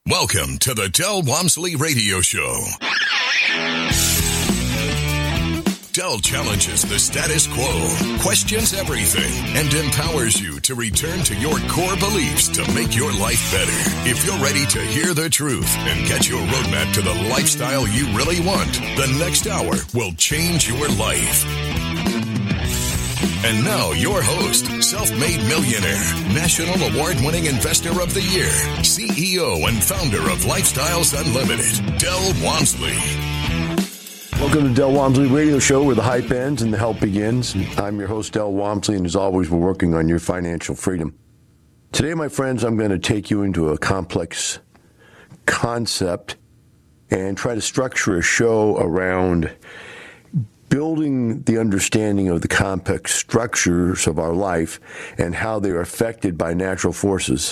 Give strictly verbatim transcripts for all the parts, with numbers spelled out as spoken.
Welcome to the Del Walmsley Radio Show. Del challenges the status quo, questions everything, and empowers you to return to your core beliefs to make your life better. If you're ready to hear the truth and get your roadmap to the lifestyle you really want, the next hour will change your life. And now, your host, self-made millionaire, national award-winning investor of the year, C E O and founder of Lifestyles Unlimited, Del Walmsley. Welcome to Del Walmsley Radio Show, where the hype ends and the help begins. I'm your host, Del Walmsley, and as always, we're working on your financial freedom. Today, my friends, I'm going to take you into a complex concept and try to structure a show around building the understanding of the complex structures of our life and how they are affected by natural forces.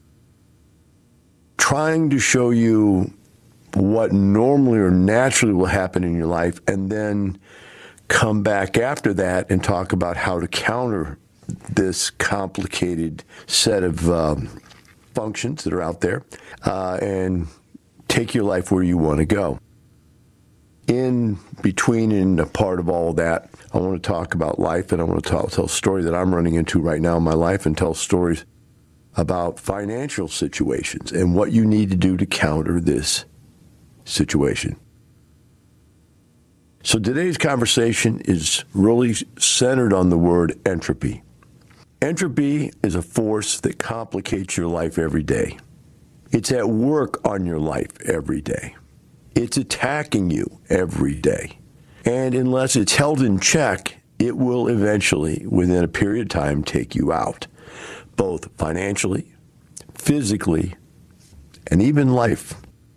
Trying to show you what normally or naturally will happen in your life, and then come back after that and talk about how to counter this complicated set of um, functions that are out there uh, and take your life where you want to go. In between and a part of all of that, I want to talk about life, and I want to tell, tell a story that I'm running into right now in my life, and tell stories about financial situations and what you need to do to counter this situation. So today's conversation is really centered on the word entropy. Entropy is a force that complicates your life every day. It's at work on your life every day. It's attacking you every day. And unless it's held in check, it will eventually, within a period of time, take you out, both financially, physically, and even life.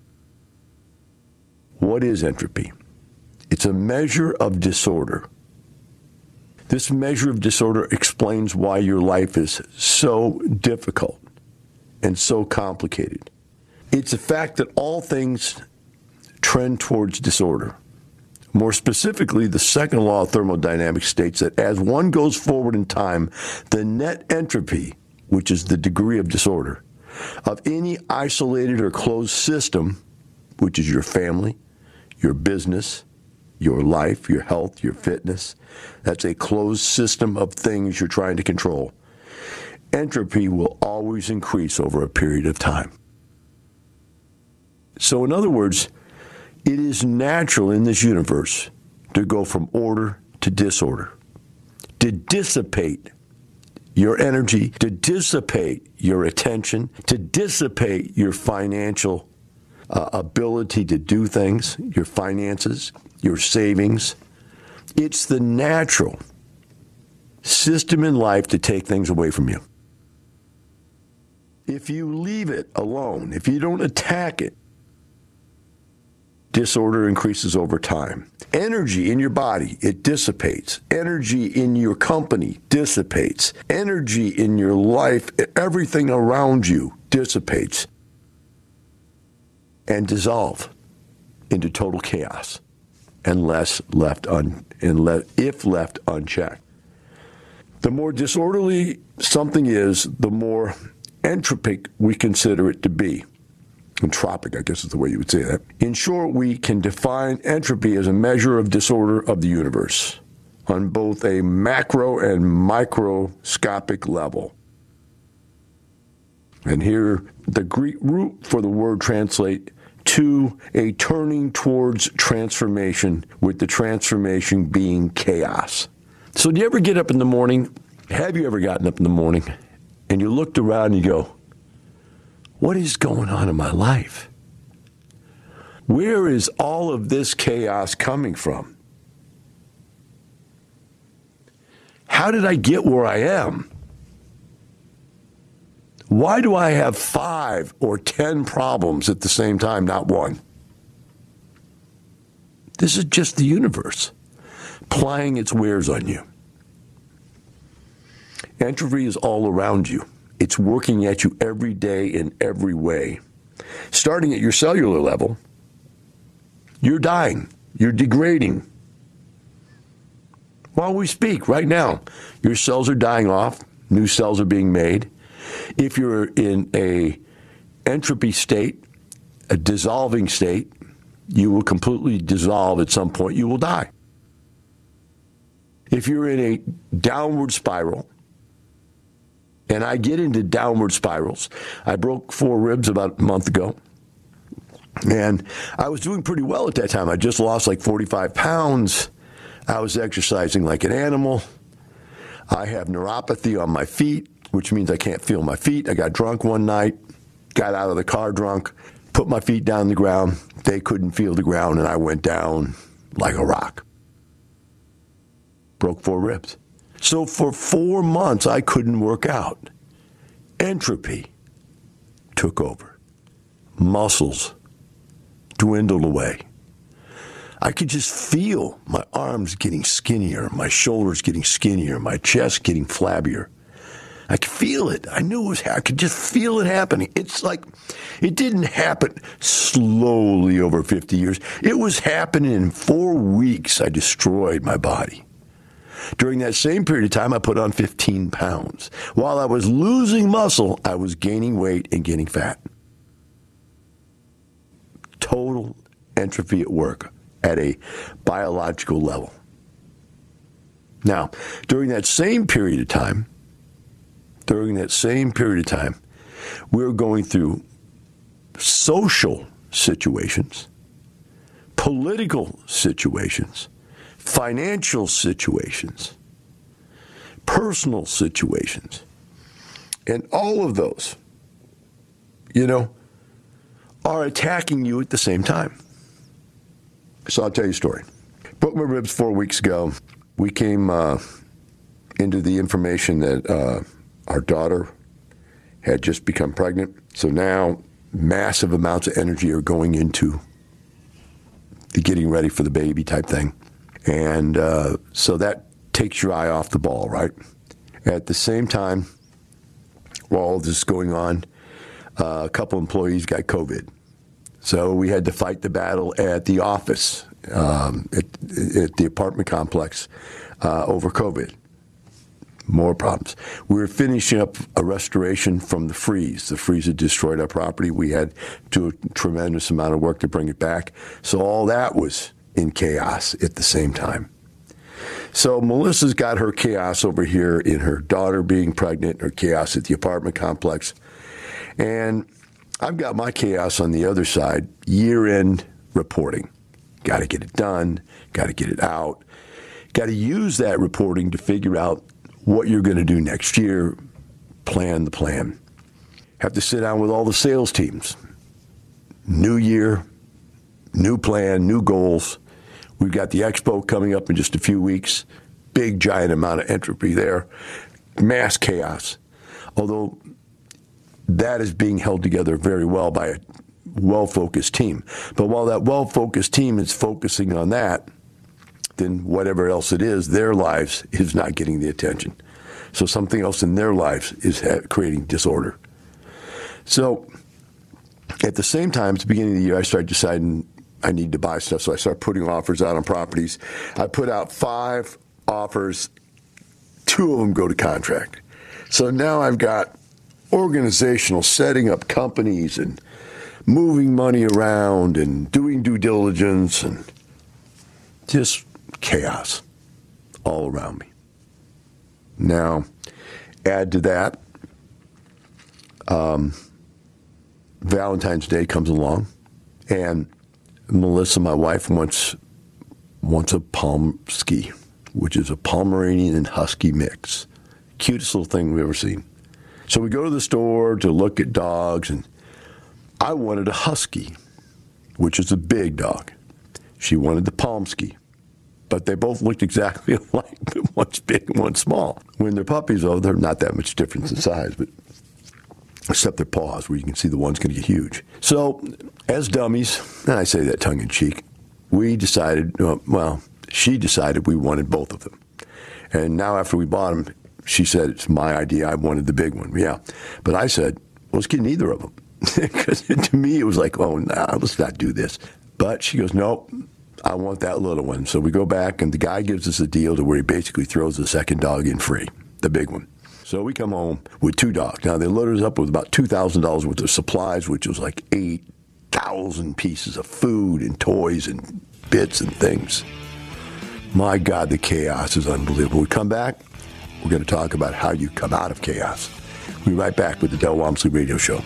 What is entropy? It's a measure of disorder. This measure of disorder explains why your life is so difficult and so complicated. It's a fact that all things trend towards disorder. More specifically, the second law of thermodynamics states that as one goes forward in time, the net entropy, which is the degree of disorder, of any isolated or closed system, which is your family, your business, your life, your health, your fitness, that's a closed system of things you're trying to control. Entropy will always increase over a period of time. So in other words, it is natural in this universe to go from order to disorder, to dissipate your energy, to dissipate your attention, to dissipate your financial uh, ability to do things, your finances, your savings. It's the natural system in life to take things away from you. If you leave it alone, if you don't attack it, disorder increases over time. Energy in your body, it dissipates. Energy in your company dissipates. Energy in your life, everything around you dissipates and dissolve into total chaos unless left un, unless, if left unchecked. The more disorderly something is, the more entropic we consider it to be. Entropic, I guess is the way you would say that. In short, we can define entropy as a measure of disorder of the universe on both a macro and microscopic level. And here, the Greek root for the word translate to a turning towards transformation, with the transformation being chaos. So do you ever get up in the morning? Have you ever gotten up in the morning and you looked around and you go, what is going on in my life? Where is all of this chaos coming from? How did I get where I am? Why do I have five or ten problems at the same time, not one? This is just the universe plying its wares on you. Entropy is all around you. It's working at you every day in every way. Starting at your cellular level, you're dying. You're degrading. While we speak, right now, your cells are dying off. New cells are being made. If you're in a entropy state, a dissolving state. You will completely dissolve at some point. You will die. If you're in a downward spiral, and I get into downward spirals. I broke four ribs about a month ago, and I was doing pretty well at that time. I just lost like forty-five pounds. I was exercising like an animal. I have neuropathy on my feet, which means I can't feel my feet. I got drunk one night, got out of the car drunk, put my feet down the ground. They couldn't feel the ground, and I went down like a rock. Broke four ribs. So for four months, I couldn't work out. Entropy took over. Muscles dwindled away. I could just feel my arms getting skinnier, my shoulders getting skinnier, my chest getting flabbier. I could feel it. I knew it was happening. I could just feel it happening. It's like it didn't happen slowly over fifty years. It was happening in four weeks. I destroyed my body. During that same period of time, I put on fifteen pounds. While I was losing muscle, I was gaining weight and getting fat. Total entropy at work at a biological level. Now, during that same period of time, during that same period of time, we were going through social situations, political situations, financial situations, personal situations, and all of those, you know, are attacking you at the same time. So I'll tell you a story. Broke my ribs four weeks ago. We came uh, into the information that uh, our daughter had just become pregnant. So now massive amounts of energy are going into the getting ready for the baby type thing. And uh, so that takes your eye off the ball, right? At the same time, while all this is going on, uh, a couple employees got COVID. So we had to fight the battle at the office, um, at, at the apartment complex uh, over COVID. More problems. We were finishing up a restoration from the freeze. The freeze had destroyed our property. We had to do a tremendous amount of work to bring it back. So all that was in chaos at the same time. So Melissa's got her chaos over here in her daughter being pregnant, her chaos at the apartment complex. And I've got my chaos on the other side, year-end reporting. Got to get it done, got to get it out, got to use that reporting to figure out what you're going to do next year, plan the plan. Have to sit down with all the sales teams. New year, new plan, new goals. We've got the expo coming up in just a few weeks. Big, giant amount of entropy there. Mass chaos. Although that is being held together very well by a well-focused team. But while that well-focused team is focusing on that, then whatever else it is, their lives is not getting the attention. So something else in their lives is creating disorder. So at the same time, at the beginning of the year, I started deciding I need to buy stuff. So I started putting offers out on properties. I put out five offers. Two of them go to contract. So now I've got organizational setting up companies and moving money around and doing due diligence and just chaos all around me. Now, add to that, um, Valentine's Day comes along, and Melissa, my wife, wants wants a Pomsky, which is a Pomeranian and Husky mix. Cutest little thing we've ever seen. So we go to the store to look at dogs, and I wanted a Husky, which is a big dog. She wanted the Pomsky, but they both looked exactly alike, but one's big and one's small. When they're puppies, though, they're not that much difference in size, but except their paws, where you can see the one's going to get huge. So as dummies, and I say that tongue-in-cheek, we decided, well, she decided we wanted both of them. And now after we bought them, she said, it's my idea, I wanted the big one. Yeah. But I said, well, let's get neither of them. Because to me, it was like, oh, nah, let's not do this. But she goes, nope, I want that little one. So we go back, and the guy gives us a deal to where he basically throws the second dog in free, the big one. So we come home with two dogs. Now, they loaded us up with about two thousand dollars worth of supplies, which was like eight thousand pieces of food and toys and bits and things. My God, the chaos is unbelievable. We come back, we're going to talk about how you come out of chaos. We'll be right back with the Del Walmsley Radio Show.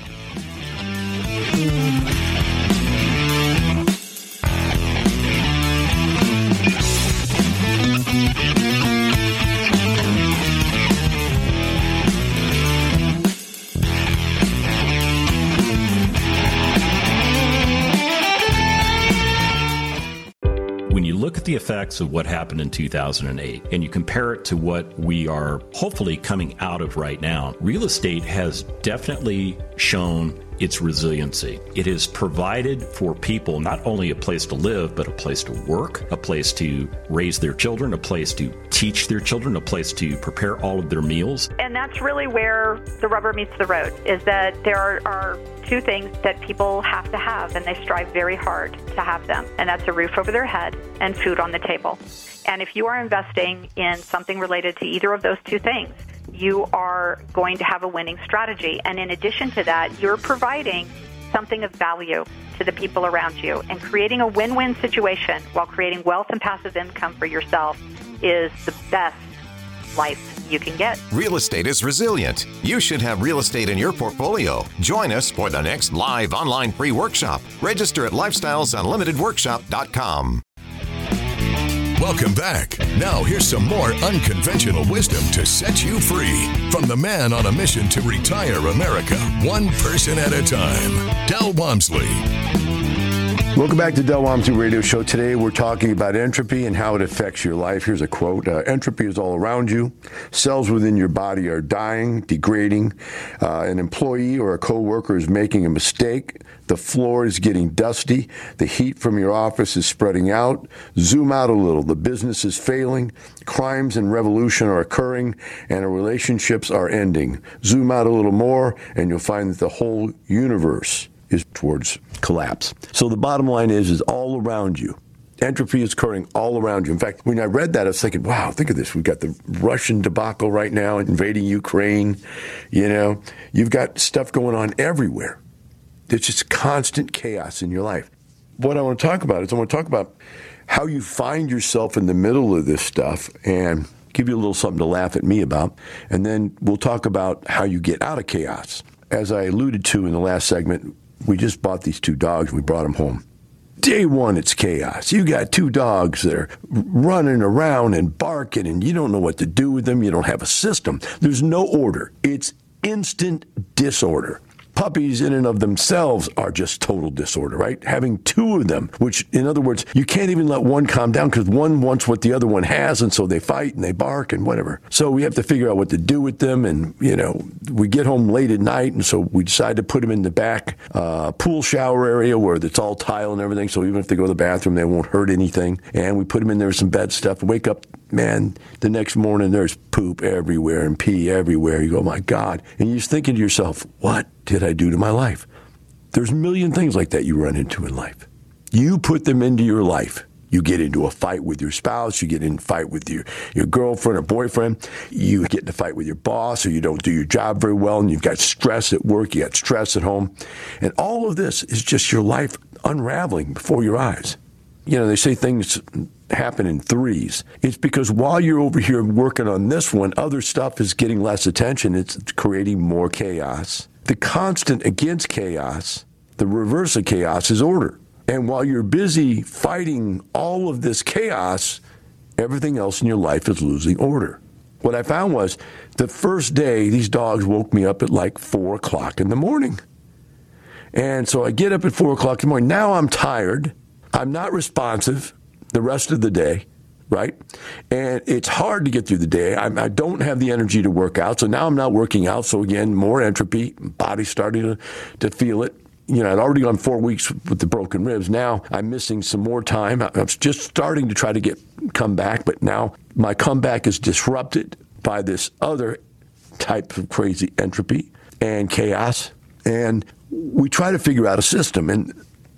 When you look at the effects of what happened in two thousand eight and you compare it to what we are hopefully coming out of right now, real estate has definitely shown its resiliency. It has provided for people not only a place to live, but a place to work, a place to raise their children, a place to teach their children, a place to prepare all of their meals. And that's really where the rubber meets the road, is that there are, are two things that people have to have, and they strive very hard to have them, and that's a roof over their head and food on the table. And if you are investing in something related to either of those two things, you are going to have a winning strategy. And in addition to that, you're providing something of value to the people around you, and creating a win-win situation while creating wealth and passive income for yourself is the best life you can get. Real estate is resilient. You should have real estate in your portfolio. Join us for the next live online free workshop. Register at lifestyles unlimited workshop dot com. Welcome back. Now here's some more unconventional wisdom to set you free from the man on a mission to retire America, one person at a time, Del Walmsley. Welcome back to Del Walmsley Radio Show. Today we're talking about entropy and how it affects your life. Here's a quote. Uh, entropy is all around you. Cells within your body are dying, degrading. Uh, an employee or a coworker is making a mistake. The floor is getting dusty. The heat from your office is spreading out. Zoom out a little. The business is failing. Crimes and revolution are occurring, and relationships are ending. Zoom out a little more, and you'll find that the whole universe is towards collapse. So the bottom line is, is all around you. Entropy is occurring all around you. In fact, when I read that, I was thinking, wow, think of this. We've got the Russian debacle right now invading Ukraine. You know, you've got stuff going on everywhere. There's just constant chaos in your life. What I want to talk about is I want to talk about how you find yourself in the middle of this stuff and give you a little something to laugh at me about. And then we'll talk about how you get out of chaos. As I alluded to in the last segment, we just bought these two dogs. We brought them home. Day one, it's chaos. You got two dogs that are running around and barking, and you don't know what to do with them. You don't have a system. There's no order. It's instant disorder. Puppies in and of themselves are just total disorder, right? Having two of them, which, in other words, you can't even let one calm down because one wants what the other one has, and so they fight and they bark and whatever. So we have to figure out what to do with them, and, you know, we get home late at night, and so we decide to put them in the back uh, pool shower area where it's all tile and everything, so even if they go to the bathroom, they won't hurt anything. And we put them in there with some bed stuff, wake up, man, the next morning there's poop everywhere and pee everywhere. You go, my God. And you're just thinking to yourself, what did I do to my life? There's a million things like that you run into in life. You put them into your life. You get into a fight with your spouse. You get in a fight with your, your girlfriend or boyfriend. You get in a fight with your boss, or you don't do your job very well, and you've got stress at work. You got stress at home. And all of this is just your life unraveling before your eyes. You know, they say things happen in threes. It's because while you're over here working on this one, other stuff is getting less attention. It's creating more chaos. The constant against chaos, the reverse of chaos, is order. And while you're busy fighting all of this chaos, everything else in your life is losing order. What I found was the first day, these dogs woke me up at like four o'clock in the morning. And so I get up at four o'clock in the morning. Now I'm tired. I'm not responsive the rest of the day, right? And it's hard to get through the day. I, I don't have the energy to work out. So now I'm not working out. So again, more entropy, body's starting to, to feel it. You know, I'd already gone four weeks with the broken ribs. Now I'm missing some more time. I'm just starting to try to get come back, but now my comeback is disrupted by this other type of crazy entropy and chaos. And we try to figure out a system. And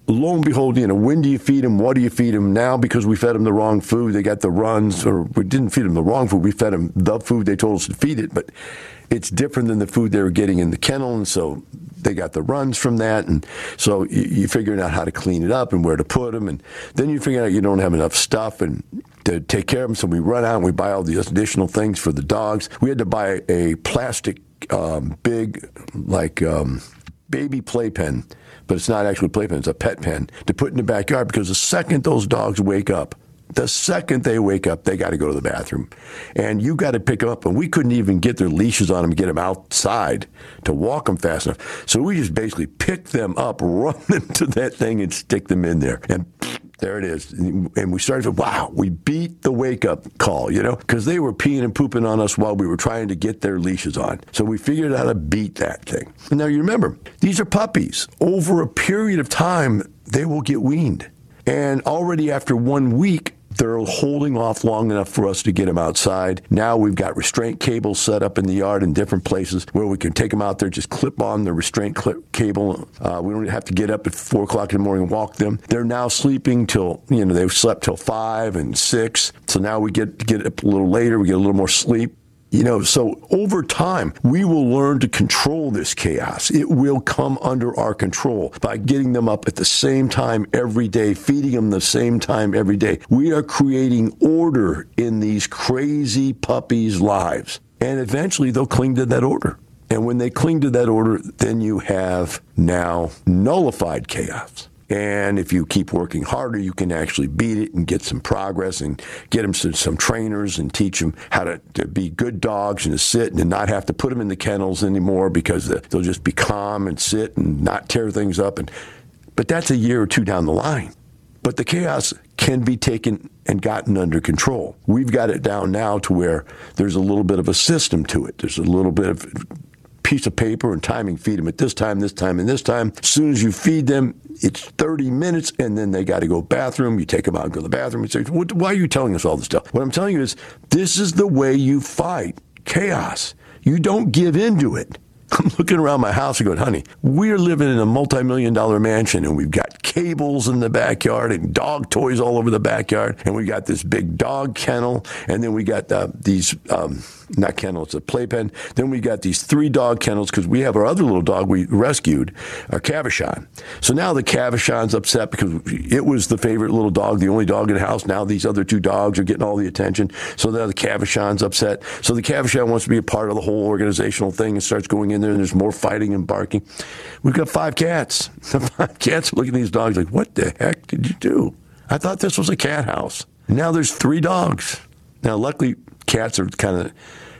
lo and behold, you know, when do you feed them? What do you feed them? Now, because we fed them the wrong food, they got the runs, or we didn't feed them the wrong food. We fed them the food they told us to feed it, but it's different than the food they were getting in the kennel, and so they got the runs from that. And so you, you're figuring out how to clean it up and where to put them, and then you figure out you don't have enough stuff and to take care of them, so we run out and we buy all these additional things for the dogs. We had to buy a plastic um, big, like, um, baby playpen, but it's not actually a playpen, it's a pet pen, to put in the backyard, because the second those dogs wake up, the second they wake up, they got to go to the bathroom. And you got to pick them up, and we couldn't even get their leashes on them and get them outside to walk them fast enough. So we just basically pick them up, run into that thing, and stick them in there. And there it is. And we started to, wow, we beat the wake-up call, you know, because they were peeing and pooping on us while we were trying to get their leashes on. So we figured out how to beat that thing. And now you remember, these are puppies. Over a period of time, they will get weaned. And already after one week, they're holding off long enough for us to get them outside. Now we've got restraint cables set up in the yard in different places where we can take them out there, just clip on the restraint clip cable. Uh, we don't have to get up at four o'clock in the morning and walk them. They're now sleeping till, you know, they've slept till five and six. So now we get to get up a little later. We get a little more sleep. You know, so over time, we will learn to control this chaos. It will come under our control by getting them up at the same time every day, feeding them the same time every day. We are creating order in these crazy puppies' lives. And eventually, they'll cling to that order. And when they cling to that order, then you have now nullified chaos. And if you keep working harder, you can actually beat it and get some progress and get them to some trainers and teach them how to, to be good dogs and to sit and not have to put them in the kennels anymore, because they'll just be calm and sit and not tear things up. And but that's a year or two down the line. But the chaos can be taken and gotten under control. We've got it down now to where there's a little bit of a system to it. There's a little bit of piece of paper and timing. Feed them at this time, this time, and this time. As soon as you feed them, it's thirty minutes, and then they got to go bathroom. You take them out and go to the bathroom. And say, why are you telling us all this stuff? What I'm telling you is, this is the way you fight chaos. You don't give into it. I'm looking around my house and going, honey, we're living in a multi-million dollar mansion, and we've got cables in the backyard and dog toys all over the backyard, and we got this big dog kennel, and then we got uh, these, um, not kennel, it's a playpen. Then we got these three dog kennels, because we have our other little dog we rescued, our Cavachon. So now the Cavachon's upset because it was the favorite little dog, the only dog in the house. Now these other two dogs are getting all the attention. So now the Cavachon's upset. So the Cavachon wants to be a part of the whole organizational thing and starts going in there, and there's more fighting and barking. We've got five cats. The five cats look at these dogs like, what the heck did you do? I thought this was a cat house. Now there's three dogs. Now, luckily, cats are kind of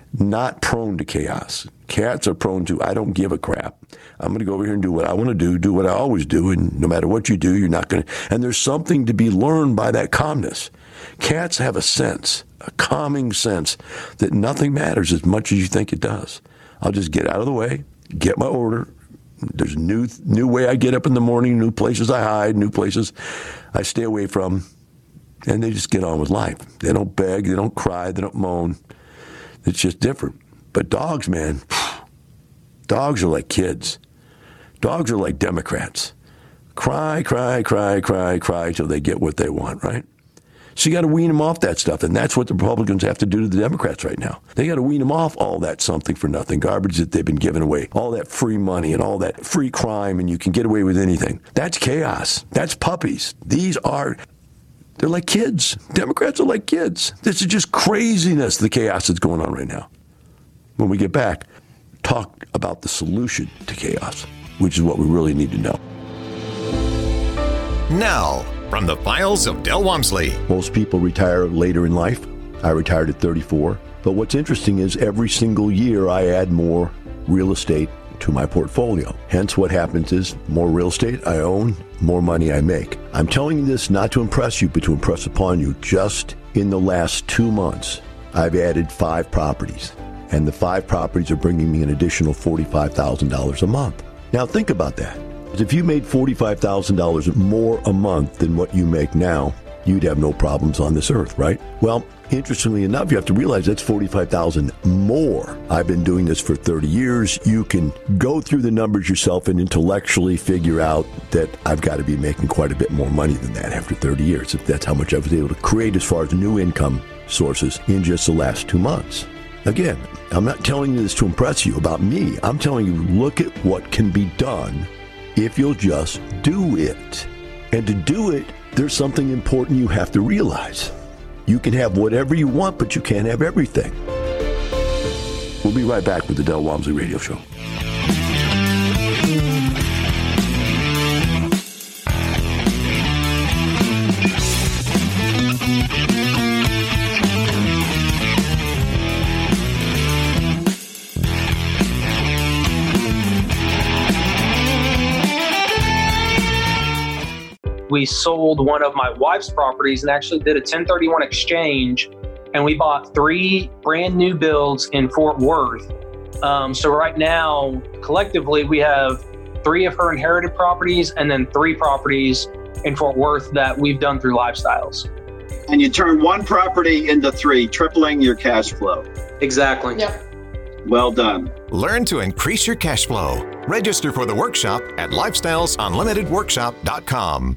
not prone to chaos. Cats are prone to, I don't give a crap. I'm going to go over here and do what I want to do, do what I always do, and no matter what you do, you're not going to. And there's something to be learned by that calmness. Cats have a sense, a calming sense, that nothing matters as much as you think it does. I'll just get out of the way, get my order. There's a new, new way I get up in the morning, new places I hide, new places I stay away from, and they just get on with life. They don't beg, they don't cry, they don't moan. It's just different. But dogs, man, dogs are like kids. Dogs are like Democrats. Cry, cry, cry, cry, cry till they get what they want, right? So you got to wean them off that stuff, and that's what the Republicans have to do to the Democrats right now. They got to wean them off all that something for nothing garbage that they've been giving away, all that free money and all that free crime, and you can get away with anything. That's chaos. That's puppies. These are, they're like kids. Democrats are like kids. This is just craziness, the chaos that's going on right now. When we get back, talk about the solution to chaos, which is what we really need to know. Now, from the files of Del Walmsley. Most people retire later in life. I retired at thirty-four. But what's interesting is every single year I add more real estate to my portfolio. Hence what happens is more real estate I own, more money I make. I'm telling you this not to impress you, but to impress upon you. Just in the last two months, I've added five properties. And the five properties are bringing me an additional forty-five thousand dollars a month. Now think about that. If you made forty-five thousand dollars more a month than what you make now, you'd have no problems on this earth, right? Well, interestingly enough, you have to realize that's forty-five thousand more. I've been doing this for thirty years. You can go through the numbers yourself and intellectually figure out that I've got to be making quite a bit more money than that after thirty years, if that's how much I was able to create as far as new income sources in just the last two months. Again, I'm not telling you this to impress you about me. I'm telling you, look at what can be done if you'll just do it. And to do it, there's something important you have to realize. You can have whatever you want, but you can't have everything. We'll be right back with the Del Walmsley Radio Show. We sold one of my wife's properties and actually did a ten thirty-one exchange, and we bought three brand new builds in Fort Worth. Um, so right now, collectively, we have three of her inherited properties and then three properties in Fort Worth that we've done through Lifestyles. And you turn one property into three, tripling your cash flow. Exactly. Yep. Well done. Learn to increase your cash flow. Register for the workshop at lifestyles unlimited workshop dot com.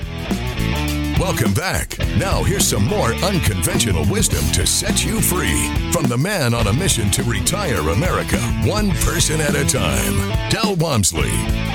Welcome back. Now here's some more unconventional wisdom to set you free from the man on a mission to retire America, one person at a time, Del Walmsley.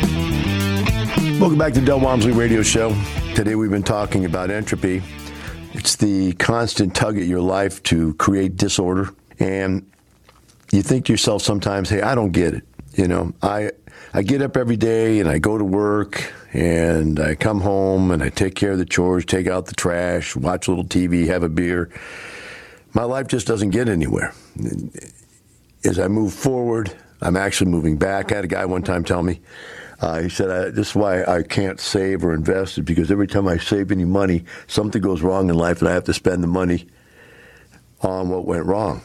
Welcome back to Del Walmsley Radio Show. Today we've been talking about entropy. It's the constant tug at your life to create disorder. And you think to yourself sometimes, hey, I don't get it. You know, I I get up every day and I go to work and I come home and I take care of the chores, take out the trash, watch a little T V, have a beer. My life just doesn't get anywhere. As I move forward, I'm actually moving back. I had a guy one time tell me, uh, he said, I, this is why I can't save or invest, because every time I save any money, something goes wrong in life and I have to spend the money on what went wrong.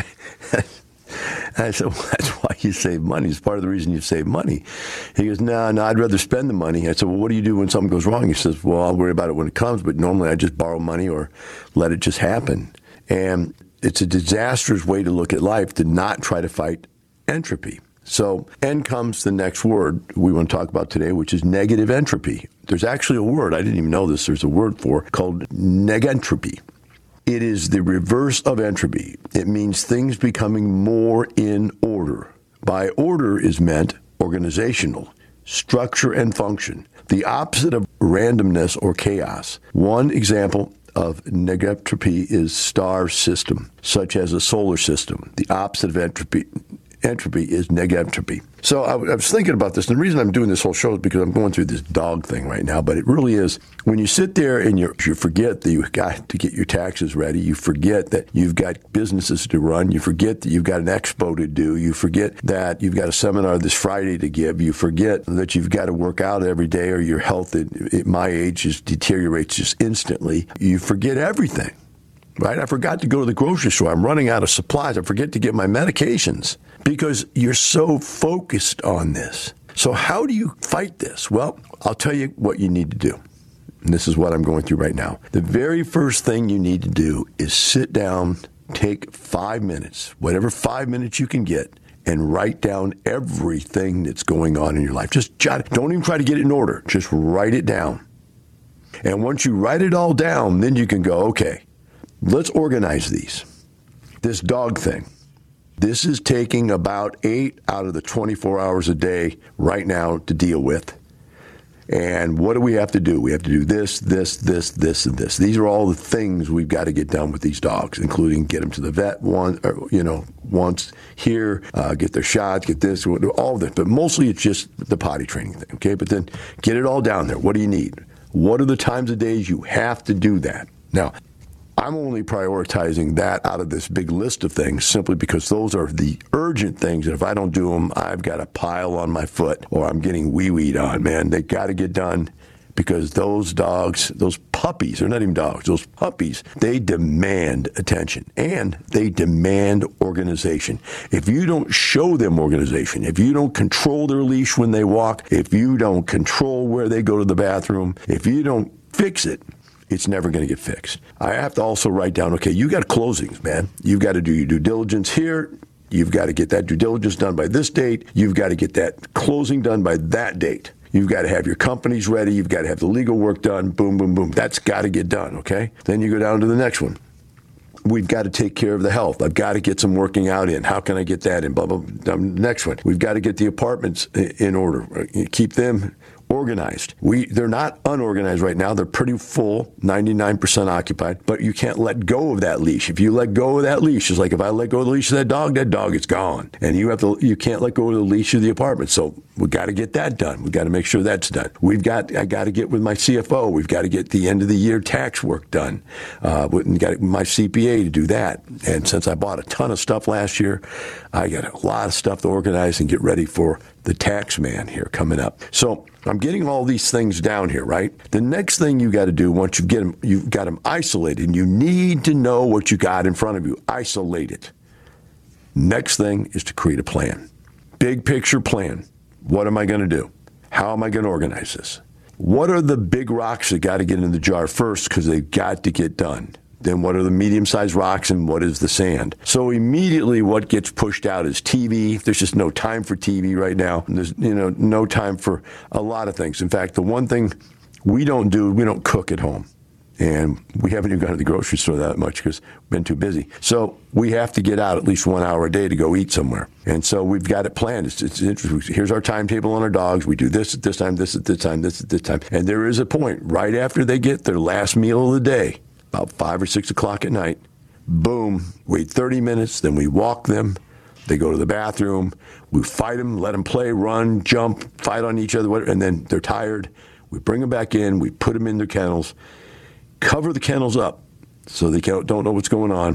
And I said, well, that's why you save money. It's part of the reason you save money. He goes, no, no, I'd rather spend the money. I said, well, what do you do when something goes wrong? He says, well, I'll worry about it when it comes, but normally I just borrow money or let it just happen. And it's a disastrous way to look at life to not try to fight entropy. So N comes the next word we want to talk about today, which is negative entropy. There's actually a word, I didn't even know this, there's a word for it called negentropy. It is the reverse of entropy. It means things becoming more in order. By order is meant organizational, structure and function, the opposite of randomness or chaos. One example of negentropy is star system, such as a solar system. The opposite of entropy entropy is negentropy. So I, I was thinking about this, and the reason I'm doing this whole show is because I'm going through this dog thing right now, but it really is, when you sit there and you you forget that you've got to get your taxes ready, you forget that you've got businesses to run, you forget that you've got an expo to do, you forget that you've got a seminar this Friday to give, you forget that you've got to work out every day or your health at, at my age just deteriorates just instantly. You forget everything. Right? I forgot to go to the grocery store. I'm running out of supplies. I forget to get my medications because you're so focused on this. So how do you fight this? Well, I'll tell you what you need to do. And this is what I'm going through right now. The very first thing you need to do is sit down, take five minutes, whatever five minutes you can get, and write down everything that's going on in your life. Just jot it. Don't even try to get it in order. Just write it down. And once you write it all down, then you can go, okay, let's organize these. This dog thing. This is taking about eight out of the twenty-four hours a day right now to deal with. And what do we have to do? We have to do this, this, this, this, and this. These are all the things we've got to get done with these dogs, including get them to the vet one, or, you know, once here, uh, get their shots, get this, all of this. But mostly it's just the potty training thing, okay? But then get it all down there. What do you need? What are the times of days you have to do that? Now, I'm only prioritizing that out of this big list of things simply because those are the urgent things. And if I don't do them, I've got a pile on my foot or I'm getting wee-weed on, man. They got to get done because those dogs, those puppies, they're not even dogs, those puppies, they demand attention and they demand organization. If you don't show them organization, if you don't control their leash when they walk, if you don't control where they go to the bathroom, if you don't fix it, it's never going to get fixed. I have to also write down, okay, you got closings, man. You've got to do your due diligence here. You've got to get that due diligence done by this date. You've got to get that closing done by that date. You've got to have your companies ready. You've got to have the legal work done. Boom, boom, boom. That's got to get done, okay? Then you go down to the next one. We've got to take care of the health. I've got to get some working out in. How can I get that in? Blah, blah, blah. Next one. We've got to get the apartments in order. Keep them organized. We they're not unorganized right now. They're pretty full, ninety-nine percent occupied, but you can't let go of that leash. If you let go of that leash, it's like if I let go of the leash of that dog, that dog is gone. And you have to you can't let go of the leash of the apartment. So we've got to get that done. We've got to make sure that's done. We've got I got to get with my C F O. We've got to get the end of the year tax work done. Uh, we got my C P A to do that. And since I bought a ton of stuff last year, I got a lot of stuff to organize and get ready for the tax man here coming up. So I'm getting all these things down here, right? The next thing you got to do once you get them, you've got them isolated, and you need to know what you got in front of you. Isolate it. Next thing is to create a plan. Big picture plan. What am I going to do? How am I going to organize this? What are the big rocks that got to get in the jar first because they've got to get done? Then what are the medium-sized rocks and what is the sand? So immediately what gets pushed out is T V. There's just no time for T V right now. There's, you know, no time for a lot of things. In fact, the one thing we don't do, we don't cook at home. And we haven't even gone to the grocery store that much because we've been too busy. So we have to get out at least one hour a day to go eat somewhere. And so we've got it planned. It's, it's interesting. Here's our timetable on our dogs. We do this at this time, this at this time, this at this time. And there is a point right after they get their last meal of the day, about five or six o'clock at night, boom, wait thirty minutes, then we walk them. They go to the bathroom. We fight them, let them play, run, jump, fight on each other, whatever, and then they're tired. We bring them back in. We put them in their kennels, cover the kennels up so they don't know what's going on,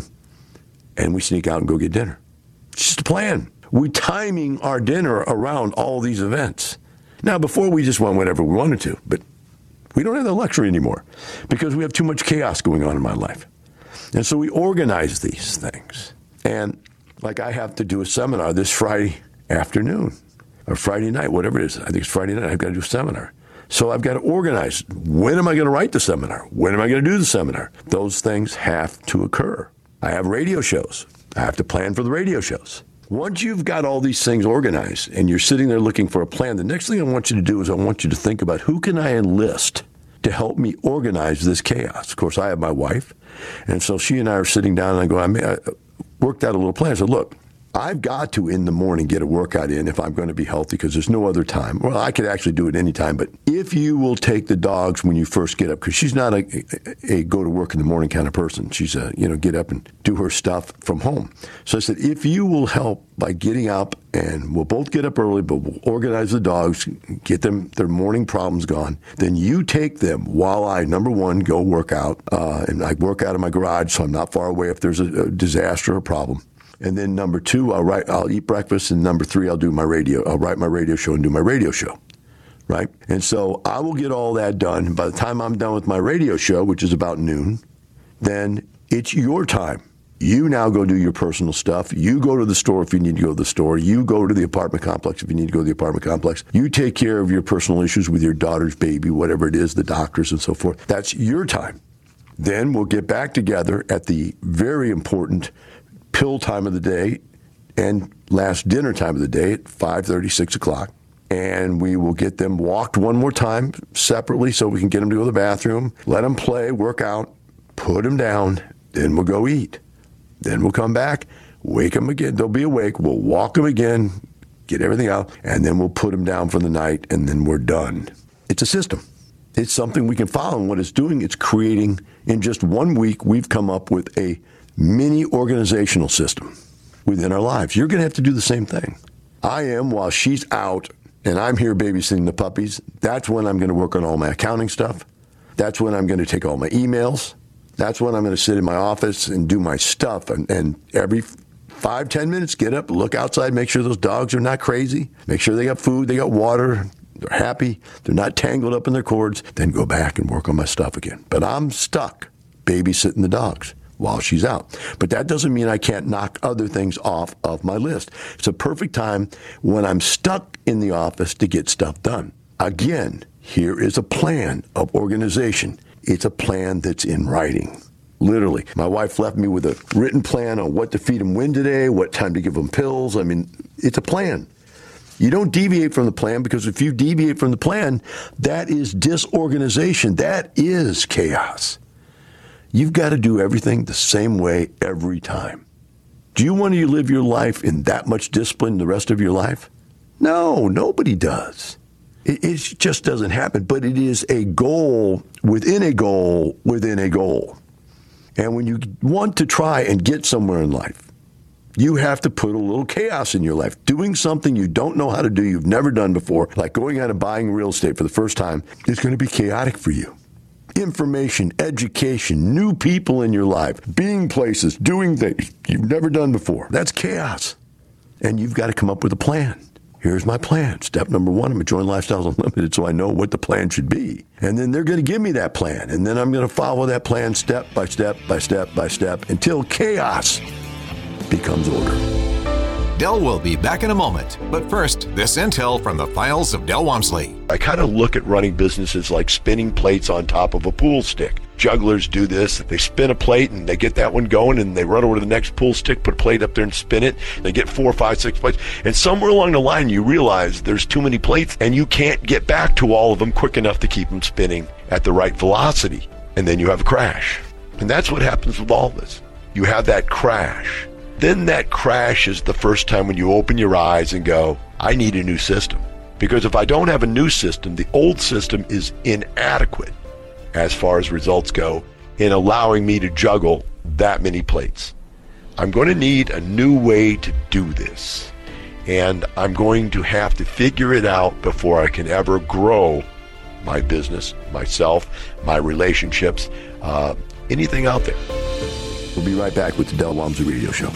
and we sneak out and go get dinner. It's just a plan. We're timing our dinner around all these events. Now, before we just went whenever we wanted to, but we don't have that luxury anymore because we have too much chaos going on in my life. And so we organize these things. And like I have to do a seminar this Friday afternoon or Friday night, whatever it is. I think it's Friday night. I've got to do a seminar. So I've got to organize. When am I going to write the seminar? When am I going to do the seminar? Those things have to occur. I have radio shows. I have to plan for the radio shows. Once you've got all these things organized and you're sitting there looking for a plan, the next thing I want you to do is I want you to think about who can I enlist to help me organize this chaos. Of course, I have my wife, and so she and I are sitting down, and I go, I, may, I worked out a little plan. I said, look, I've got to, in the morning, get a workout in if I'm going to be healthy because there's no other time. Well, I could actually do it any time, but if you will take the dogs when you first get up, because she's not a, a, a go-to-work-in-the-morning kind of person. She's a, you know, get up and do her stuff from home. So I said, if you will help by getting up, and we'll both get up early, but we'll organize the dogs, get them their morning problems gone, then you take them while I, number one, go work out, uh, and I work out in my garage so I'm not far away if there's a, a disaster or a problem. And then number two, I'll write, I'll eat breakfast. And number three, I'll do my radio. I'll write my radio show and do my radio show, right? And so I will get all that done. By the time I'm done with my radio show, which is about noon, then it's your time. You now go do your personal stuff. You go to the store if you need to go to the store. You go to the apartment complex if you need to go to the apartment complex. You take care of your personal issues with your daughter's baby, whatever it is, the doctors and so forth. That's your time. Then we'll get back together at the very important pill time of the day and last dinner time of the day at five thirty, six o'clock. And we will get them walked one more time separately so we can get them to go to the bathroom, let them play, work out, put them down, then we'll go eat. Then we'll come back, wake them again. They'll be awake. We'll walk them again, get everything out, and then we'll put them down for the night, and then we're done. It's a system. It's something we can follow. And what it's doing, it's creating, in just one week, we've come up with a mini organizational system within our lives. You're going to have to do the same thing. I am, while she's out and I'm here babysitting the puppies, that's when I'm going to work on all my accounting stuff. That's when I'm going to take all my emails. That's when I'm going to sit in my office and do my stuff. And, and every five, ten minutes, get up, look outside, make sure those dogs are not crazy, make sure they got food, they got water, they're happy, they're not tangled up in their cords, then go back and work on my stuff again. But I'm stuck babysitting the dogs while she's out. But that doesn't mean I can't knock other things off of my list. It's a perfect time when I'm stuck in the office to get stuff done. Again, here is a plan of organization. It's a plan that's in writing. Literally. My wife left me with a written plan on what to feed them when today, what time to give them pills. I mean, it's a plan. You don't deviate from the plan, because if you deviate from the plan, that is disorganization. That is chaos. You've got to do everything the same way every time. Do you want to live your life in that much discipline the rest of your life? No, nobody does. It, it just doesn't happen. But it is a goal within a goal within a goal. And when you want to try and get somewhere in life, you have to put a little chaos in your life. Doing something you don't know how to do, you've never done before, like going out and buying real estate for the first time, is going to be chaotic for you. Information, education, new people in your life, being places, doing things you've never done before. That's chaos. And you've got to come up with a plan. Here's my plan. Step number one, I'm going to join Lifestyles Unlimited so I know what the plan should be. And then they're going to give me that plan. And then I'm going to follow that plan step by step by step by step until chaos becomes order. Del will be back in a moment. But first, this intel from the files of Del Walmsley. I kind of look at running businesses like spinning plates on top of a pool stick. Jugglers do this. They spin a plate and they get that one going and they run over to the next pool stick, put a plate up there and spin it. They get four, five, six plates. And somewhere along the line you realize there's too many plates and you can't get back to all of them quick enough to keep them spinning at the right velocity. And then you have a crash. And that's what happens with all this. You have that crash. Then that crash is the first time when you open your eyes and go, I need a new system. Because if I don't have a new system, the old system is inadequate as far as results go in allowing me to juggle that many plates. I'm going to need a new way to do this. And I'm going to have to figure it out before I can ever grow my business, myself, my relationships, uh, anything out there. We'll be right back with the Del Walmsley Radio Show.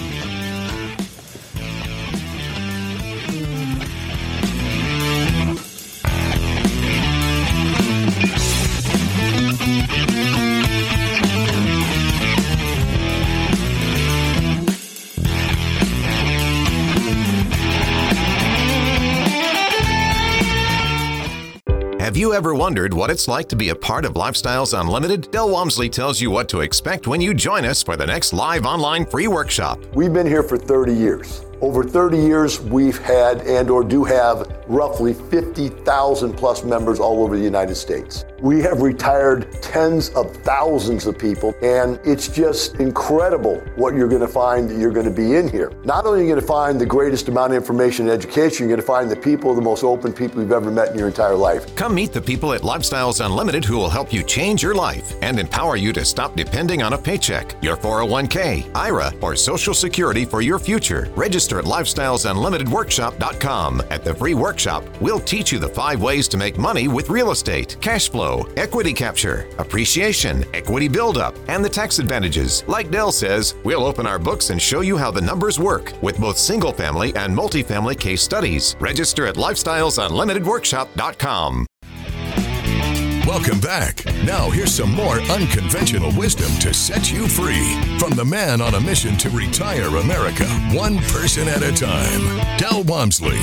Have you ever wondered what it's like to be a part of Lifestyles Unlimited? Del Walmsley tells you what to expect when you join us for the next live online free workshop. We've been here for thirty years. Over thirty years, we've had and or do have roughly fifty thousand plus members all over the United States. We have retired tens of thousands of people, and it's just incredible what you're going to find that you're going to be in here. Not only are you going to find the greatest amount of information and education, you're going to find the people, the most open people you've ever met in your entire life. Come meet the people at Lifestyles Unlimited who will help you change your life and empower you to stop depending on a paycheck, your four oh one k, I R A, or Social Security for your future. Register at lifestyles unlimited workshop dot com. At the free workshop, we'll teach you the five ways to make money with real estate, cash flow, equity capture, appreciation, equity buildup, and the tax advantages. Like Del says, we'll open our books and show you how the numbers work with both single-family and multifamily case studies. Register at lifestyles unlimited workshop dot com. Welcome back. Now here's some more unconventional wisdom to set you free from the man on a mission to retire America, one person at a time, Del Walmsley.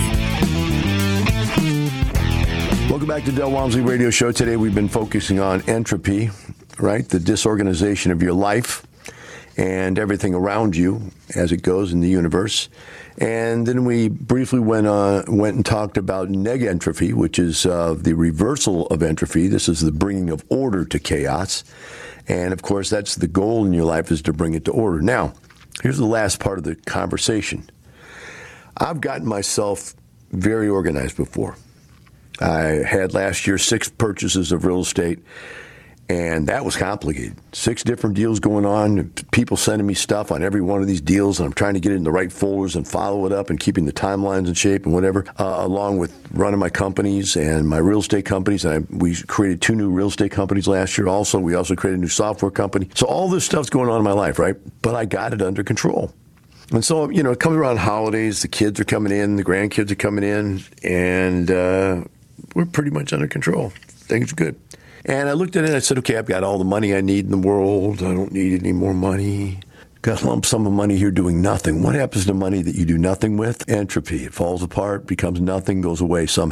Welcome back to Del Walmsley Radio Show. Today we've been focusing on entropy, right? The disorganization of your life and everything around you as it goes in the universe. And then we briefly went on, went and talked about negentropy, which is uh, the reversal of entropy. This is the bringing of order to chaos. And, of course, that's the goal in your life, is to bring it to order. Now, here's the last part of the conversation. I've gotten myself very organized before. I had last year six purchases of real estate, and that was complicated. Six different deals going on, people sending me stuff on every one of these deals, and I'm trying to get it in the right folders and follow it up and keeping the timelines in shape and whatever, uh, along with running my companies and my real estate companies. And I, we created two new real estate companies last year also. We also created a new software company. So all this stuff's going on in my life, right? But I got it under control. And so, you know, it comes around holidays, the kids are coming in, the grandkids are coming in, and uh, we're pretty much under control. Things are good. And I looked at it and I said, okay, I've got all the money I need in the world. I don't need any more money. Got a lump sum of money here doing nothing. What happens to money that you do nothing with? Entropy. It falls apart, becomes nothing, goes away somehow.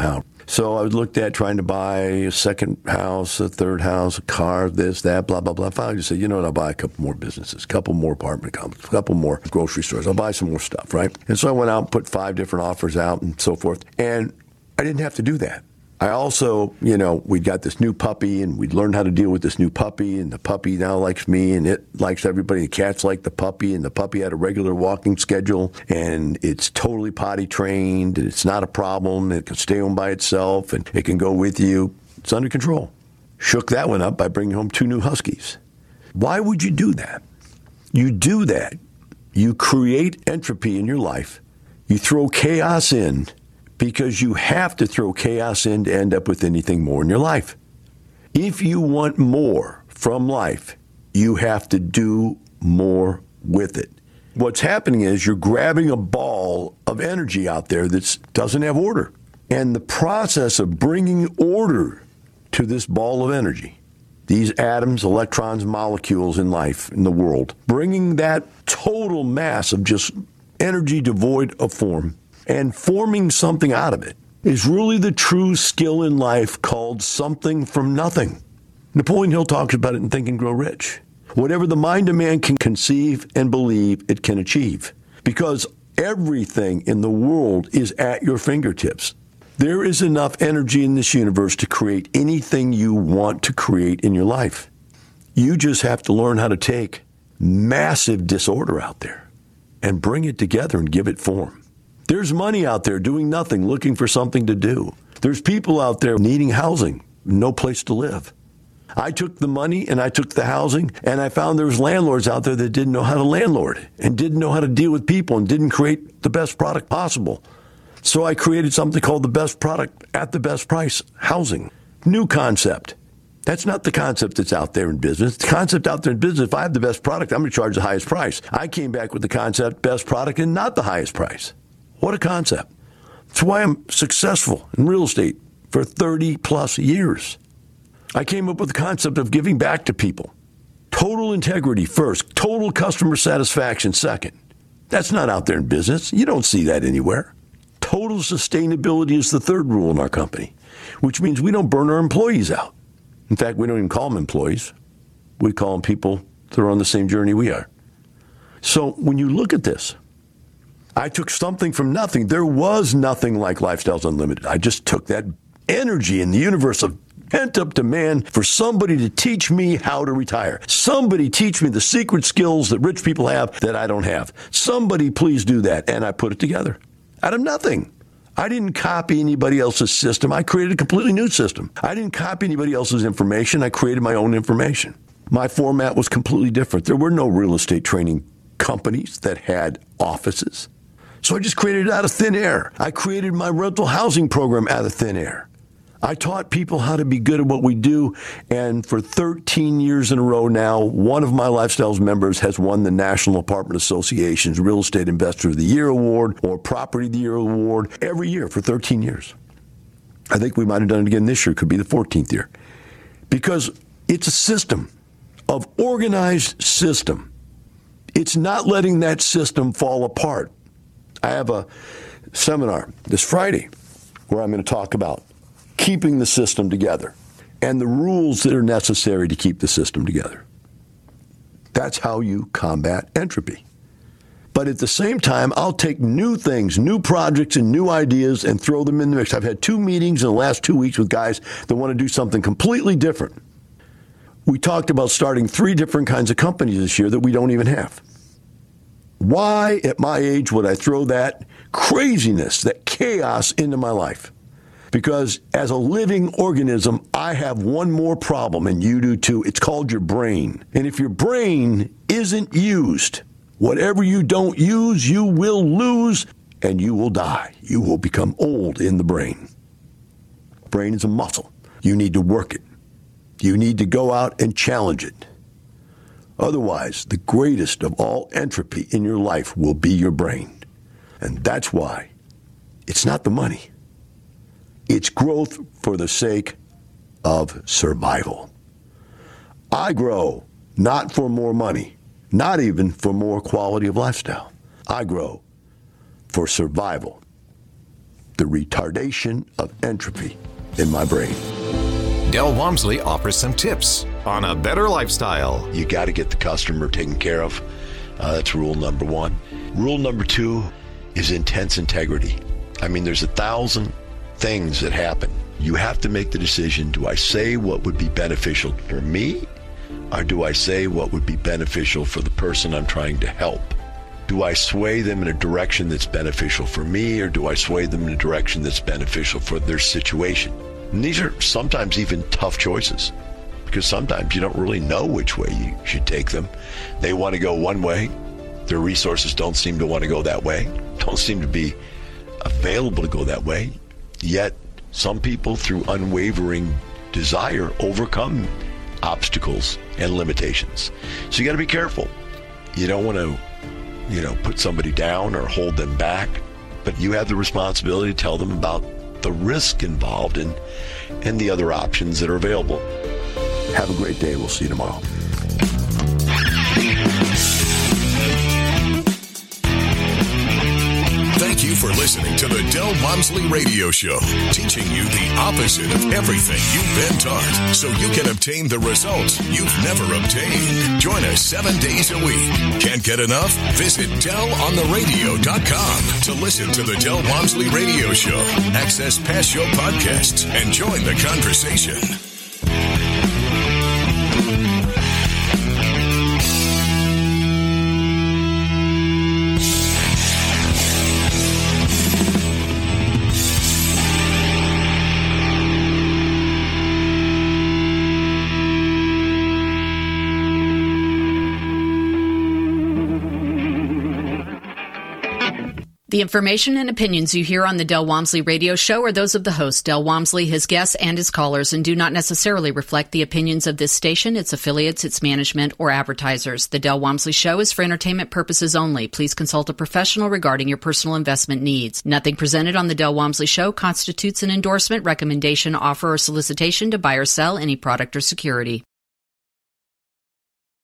So I looked at trying to buy a second house, a third house, a car, this, that, blah, blah, blah. Finally, I said, you know what, I'll buy a couple more businesses, a couple more apartment complexes, a couple more grocery stores. I'll buy some more stuff, right? And so I went out and put five different offers out and so forth. And I didn't have to do that. I also, you know, we'd got this new puppy, and we'd learned how to deal with this new puppy, and the puppy now likes me, and it likes everybody. The cats like the puppy, and the puppy had a regular walking schedule, and it's totally potty trained, and it's not a problem. It can stay home by itself, and it can go with you. It's under control. Shook that one up by bringing home two new huskies. Why would you do that? You do that. You create entropy in your life. You throw chaos in, because you have to throw chaos in to end up with anything more in your life. If you want more from life, you have to do more with it. What's happening is you're grabbing a ball of energy out there that doesn't have order. And the process of bringing order to this ball of energy, these atoms, electrons, molecules in life, in the world, bringing that total mass of just energy devoid of form, and forming something out of it is really the true skill in life called something from nothing. Napoleon Hill talks about it in Think and Grow Rich. Whatever the mind of man can conceive and believe, it can achieve. Because everything in the world is at your fingertips. There is enough energy in this universe to create anything you want to create in your life. You just have to learn how to take massive disorder out there and bring it together and give it form. There's money out there doing nothing, looking for something to do. There's people out there needing housing, no place to live. I took the money and I took the housing, and I found there was landlords out there that didn't know how to landlord and didn't know how to deal with people and didn't create the best product possible. So I created something called the best product at the best price, housing. New concept. That's not the concept that's out there in business. The concept out there in business, if I have the best product, I'm going to charge the highest price. I came back with the concept, best product and not the highest price. What a concept. That's why I'm successful in real estate for thirty plus years. I came up with the concept of giving back to people. Total integrity first, total customer satisfaction second. That's not out there in business. You don't see that anywhere. Total sustainability is the third rule in our company, which means we don't burn our employees out. In fact, we don't even call them employees. We call them people that are on the same journey we are. So when you look at this, I took something from nothing. There was nothing like Lifestyles Unlimited. I just took that energy in the universe of pent-up demand for somebody to teach me how to retire. Somebody teach me the secret skills that rich people have that I don't have. Somebody please do that. And I put it together out of nothing. I didn't copy anybody else's system. I created a completely new system. I didn't copy anybody else's information. I created my own information. My format was completely different. There were no real estate training companies that had offices. So I just created it out of thin air. I created my rental housing program out of thin air. I taught people how to be good at what we do, and for thirteen years in a row now, one of my Lifestyles members has won the National Apartment Association's Real Estate Investor of the Year Award or Property of the Year Award every year for thirteen years. I think we might have done it again this year. Could be the fourteenth year. Because it's a system of organized system. It's not letting that system fall apart. I have a seminar this Friday where I'm going to talk about keeping the system together and the rules that are necessary to keep the system together. That's how you combat entropy. But at the same time, I'll take new things, new projects, and new ideas and throw them in the mix. I've had two meetings in the last two weeks with guys that want to do something completely different. We talked about starting three different kinds of companies this year that we don't even have. Why, at my age, would I throw that craziness, that chaos into my life? Because as a living organism, I have one more problem, and you do too. It's called your brain. And if your brain isn't used, whatever you don't use, you will lose, and you will die. You will become old in the brain. Brain is a muscle. You need to work it. You need to go out and challenge it. Otherwise, the greatest of all entropy in your life will be your brain. And that's why it's not the money. It's growth for the sake of survival. I grow not for more money, not even for more quality of lifestyle. I grow for survival. the retardation of entropy in my brain. Del Walmsley offers some tips on a better lifestyle. You got to get the customer taken care of. Uh, that's rule number one. Rule number two is intense integrity. I mean, there's a thousand things that happen. You have to make the decision, do I say what would be beneficial for me, or do I say what would be beneficial for the person I'm trying to help? Do I sway them in a direction that's beneficial for me, or do I sway them in a direction that's beneficial for their situation? And these are sometimes even tough choices, because sometimes you don't really know which way you should take them. They want to go one way. Their resources don't seem to want to go that way, don't seem to be available to go that way. Yet some people, through unwavering desire, overcome obstacles and limitations. So you got to be careful. You don't want to, you know, put somebody down or hold them back, but you have the responsibility to tell them about the risk involved and and the other options that are available. Have a great day. We'll see you tomorrow. Thank you for listening to the Del Walmsley Radio Show, teaching you the opposite of everything you've been taught so you can obtain the results you've never obtained. Join us seven days a week. Can't get enough? Visit del on the radio dot com to listen to the Del Walmsley Radio Show, access past show podcasts, and join the conversation. The information and opinions you hear on the Del Walmsley Radio Show are those of the host, Del Walmsley, his guests, and his callers, and do not necessarily reflect the opinions of this station, its affiliates, its management, or advertisers. The Del Walmsley Show is for entertainment purposes only. Please consult a professional regarding your personal investment needs. Nothing presented on the Del Walmsley Show constitutes an endorsement, recommendation, offer, or solicitation to buy or sell any product or security.